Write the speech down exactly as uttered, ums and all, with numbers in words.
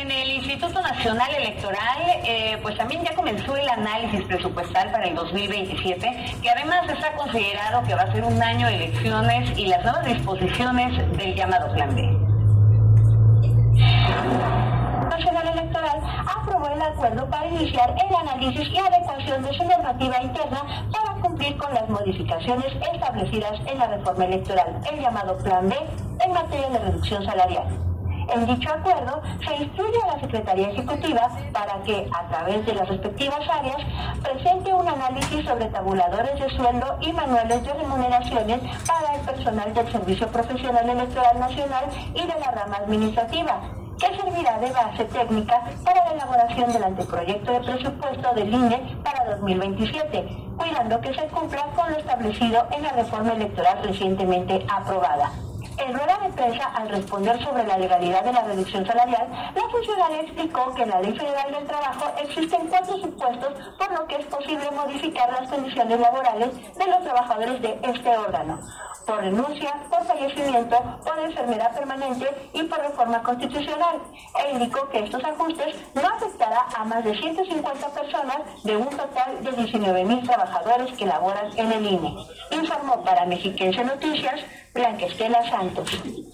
En el Instituto Nacional Electoral, eh, pues también ya comenzó el análisis presupuestal para el dos mil veintisiete, que además está considerado que va a ser un año de elecciones y las nuevas disposiciones del llamado Plan B. Nacional Electoral aprobó el acuerdo para iniciar el análisis y adecuación de su normativa interna para cumplir con las modificaciones establecidas en la reforma electoral, el llamado Plan B, en materia de reducción salarial. En dicho acuerdo, se instruye a la Secretaría Ejecutiva para que, a través de las respectivas áreas, presente un análisis sobre tabuladores de sueldo y manuales de remuneraciones para el personal del Servicio Profesional Electoral Nacional y de la rama administrativa, que servirá de base técnica para la elaboración del anteproyecto de presupuesto del I N E para dos mil veintisiete, cuidando que se cumpla con lo establecido en la reforma electoral recientemente aprobada. En rueda de prensa, al responder sobre la legalidad de la reducción salarial, la funcionaria explicó que en la Ley Federal del Trabajo existen cuatro supuestos por lo que es posible modificar las condiciones laborales de los trabajadores de este órgano: por renuncia, por fallecimiento, por enfermedad permanente y por reforma constitucional, e indicó que estos ajustes no afectará a más de ciento cincuenta personas de un total de diecinueve mil trabajadores que laboran en el I N E. Informó para Mexiquense Noticias Blanca Estela Santos.